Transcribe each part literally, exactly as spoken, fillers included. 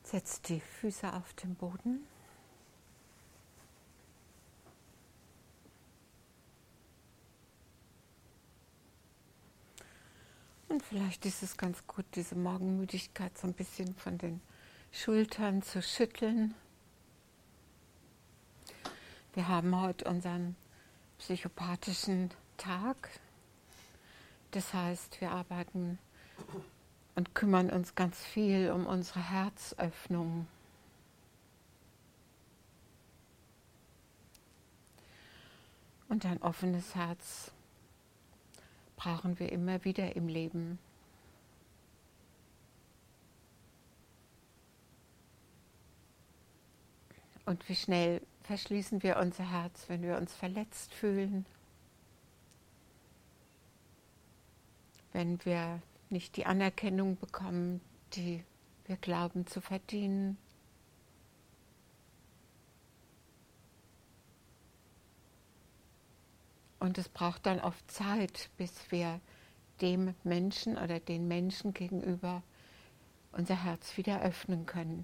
Setz die Füße auf den Boden. Und vielleicht ist es ganz gut, diese Morgenmüdigkeit so ein bisschen von den Schultern zu schütteln. Wir haben heute unseren psychopathischen Tag. Das heißt, wir arbeiten und kümmern uns ganz viel um unsere Herzöffnung. Und ein offenes Herz brauchen wir immer wieder im Leben. Und wie schnell verschließen wir unser Herz, wenn wir uns verletzt fühlen, wenn wir nicht die Anerkennung bekommen, die wir glauben zu verdienen. Und es braucht dann oft Zeit, bis wir dem Menschen oder den Menschen gegenüber unser Herz wieder öffnen können.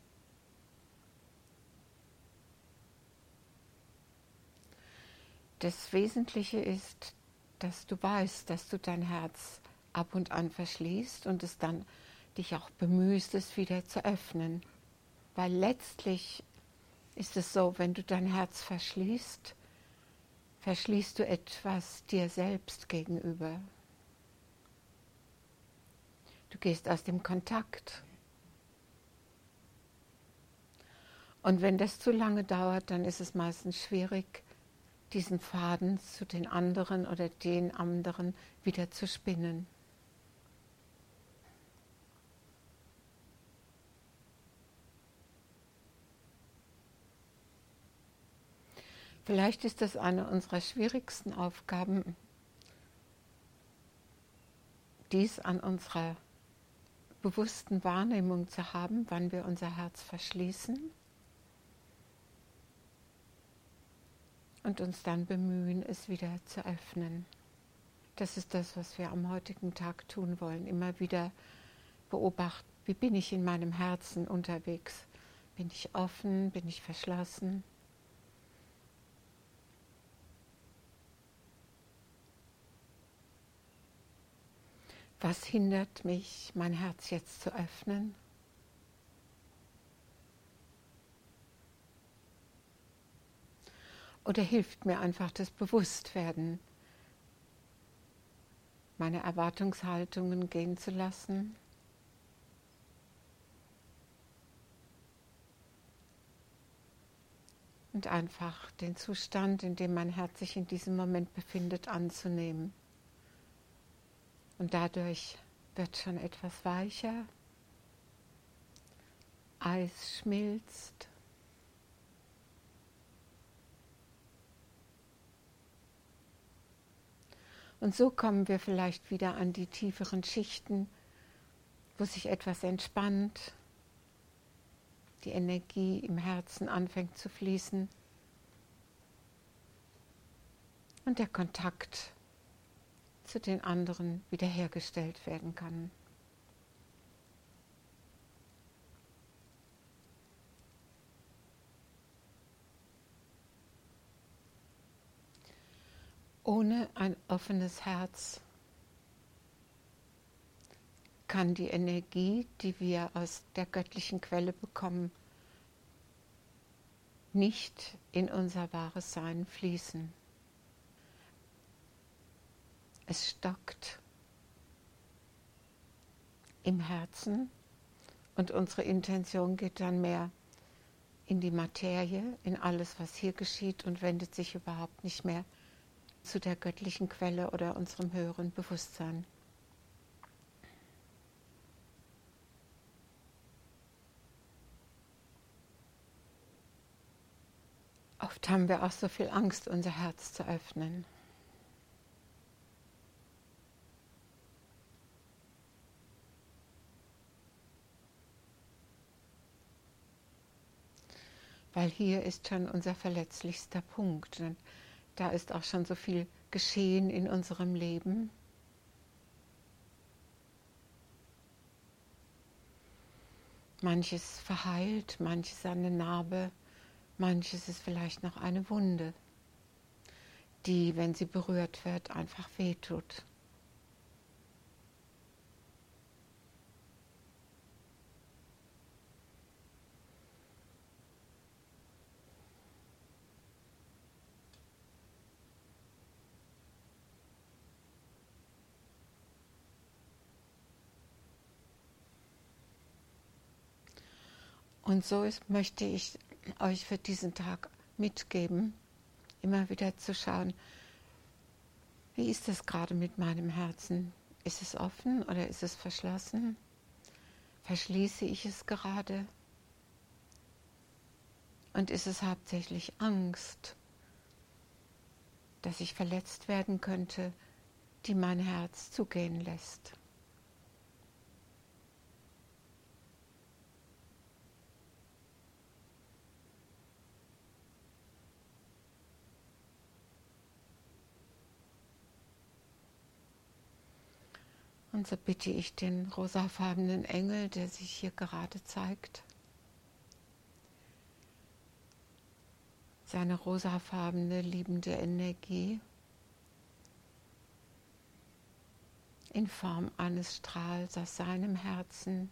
Das Wesentliche ist, dass du weißt, dass du dein Herz ab und an verschließt und es dann dich auch bemühst, es wieder zu öffnen. Weil letztlich ist es so, wenn du dein Herz verschließt, verschließt du etwas dir selbst gegenüber. Du gehst aus dem Kontakt. Und wenn das zu lange dauert, dann ist es meistens schwierig, diesen Faden zu den anderen oder den anderen wieder zu spinnen. Vielleicht ist das eine unserer schwierigsten Aufgaben, dies an unserer bewussten Wahrnehmung zu haben, wann wir unser Herz verschließen und uns dann bemühen, es wieder zu öffnen. Das ist das, was wir am heutigen Tag tun wollen. Immer wieder beobachten, wie bin ich in meinem Herzen unterwegs? Bin ich offen? Bin ich verschlossen? Was hindert mich, mein Herz jetzt zu öffnen? Oder hilft mir einfach das Bewusstwerden, meine Erwartungshaltungen gehen zu lassen? Und einfach den Zustand, in dem mein Herz sich in diesem Moment befindet, anzunehmen. Und dadurch wird schon etwas weicher, Eis schmilzt. Und so kommen wir vielleicht wieder an die tieferen Schichten, wo sich etwas entspannt, die Energie im Herzen anfängt zu fließen und der Kontakt zu den anderen wiederhergestellt werden kann. Ohne ein offenes Herz kann die Energie, die wir aus der göttlichen Quelle bekommen, nicht in unser wahres Sein fließen. Es stockt im Herzen und unsere Intention geht dann mehr in die Materie, in alles, was hier geschieht und wendet sich überhaupt nicht mehr zu der göttlichen Quelle oder unserem höheren Bewusstsein. Oft haben wir auch so viel Angst, unser Herz zu öffnen. Weil hier ist schon unser verletzlichster Punkt. Und da ist auch schon so viel geschehen in unserem Leben. Manches verheilt, manches eine Narbe, manches ist vielleicht noch eine Wunde, die, wenn sie berührt wird, einfach wehtut. Und so ist, möchte ich euch für diesen Tag mitgeben, immer wieder zu schauen, wie ist es gerade mit meinem Herzen? Ist es offen oder ist es verschlossen? Verschließe ich es gerade? Und ist es hauptsächlich Angst, dass ich verletzt werden könnte, die mein Herz zugehen lässt? Und so bitte ich den rosafarbenen Engel, der sich hier gerade zeigt, seine rosafarbene, liebende Energie in Form eines Strahls aus seinem Herzen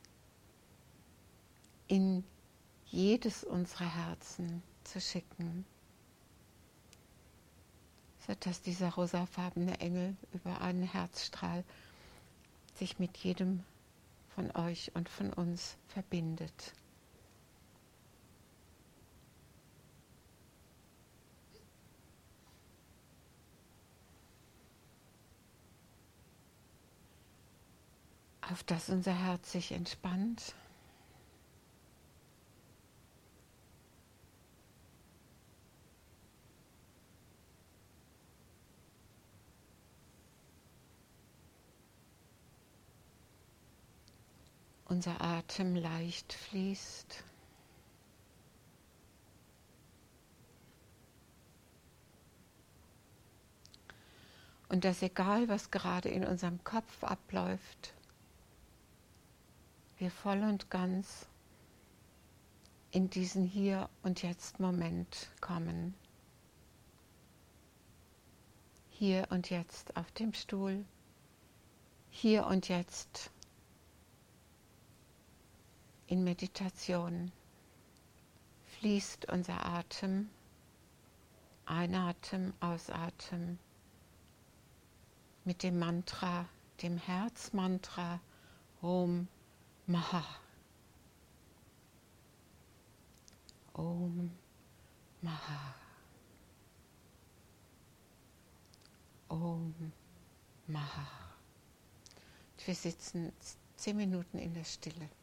in jedes unserer Herzen zu schicken, sodass dieser rosafarbene Engel über einen Herzstrahl sich mit jedem von euch und von uns verbindet. Auf dass unser Herz sich entspannt. Unser Atem leicht fließt. Und dass egal, was gerade in unserem Kopf abläuft, wir voll und ganz in diesen Hier- und Jetzt-Moment kommen. Hier und jetzt auf dem Stuhl, hier und jetzt in Meditation fließt unser Atem, Einatmen, Ausatmen mit dem Mantra, dem Herzmantra Om Maha. Om Maha. Om Maha. Wir sitzen zehn Minuten in der Stille.